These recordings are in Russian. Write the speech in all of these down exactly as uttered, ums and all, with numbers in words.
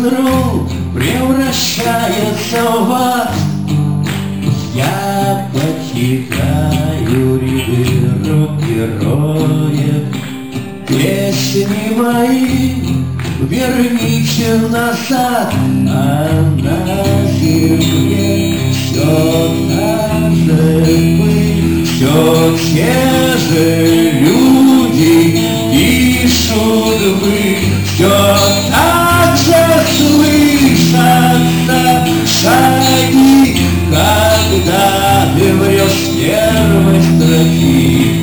рок-н-ролл превращается в ад. Я покидаю ряды рок-героев. Песни мои верните назад, а на земле все та же мы, все те же люди пишут вы, все так же слышатся шаги, когда ты врешь с первой строки.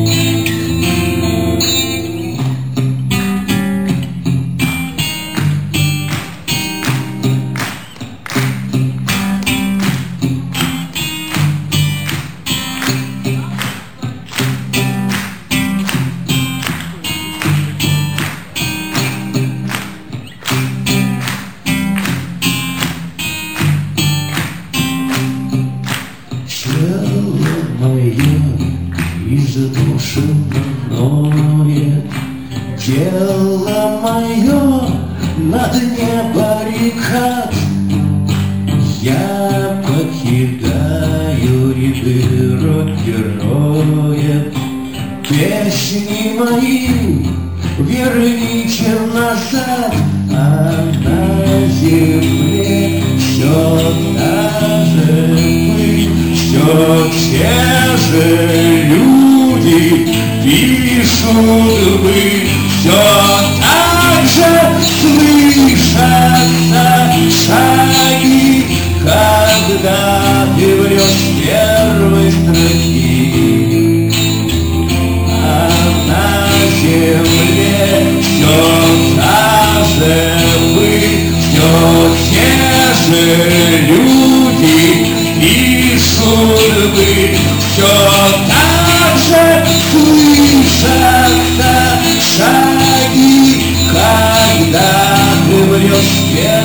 Изношенное тело мое на дне баррикад. Я покидаю ряды рок-героев. Песни мои верните назад, а на земле все та же мы, все те же люди пишут вы, все так же слышатся шаги, когда ты врешь с первой строки. А на земле все та же вы, все те же люди пишут вы, все так же слышатся шаги, когда ты врешь.